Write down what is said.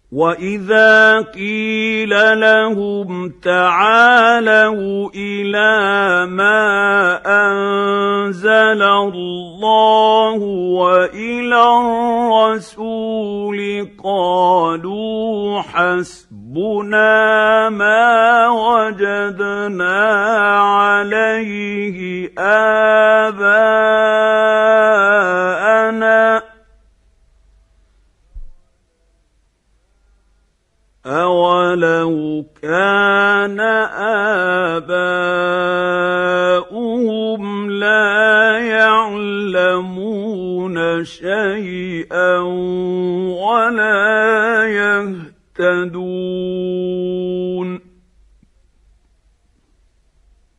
وَإِذَا قِيلَ لَهُمْ تَعَالَوْا إِلَىٰ مَا أَنزَلَ اللَّهُ وَإِلَى الرَّسُولِ قَالُوا حَسْبُنَا مَا وَجَدْنَا عَلَيْهِ آبَاءَنَا